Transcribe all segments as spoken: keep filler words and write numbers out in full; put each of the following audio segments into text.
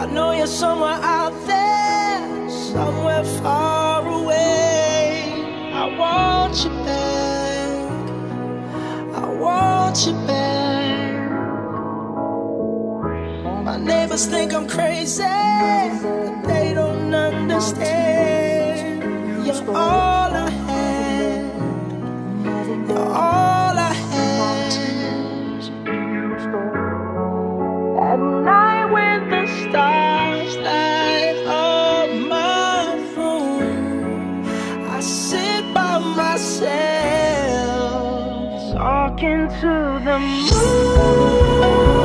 I know you're somewhere out there, somewhere far away. I want you back, I want you back. My neighbors think I'm crazy, but they don't understand. You're all I had, you're all I had. At night when the stars light up my room, I sit by myself, talking to the moon.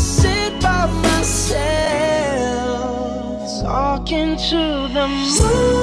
Talking to the moon.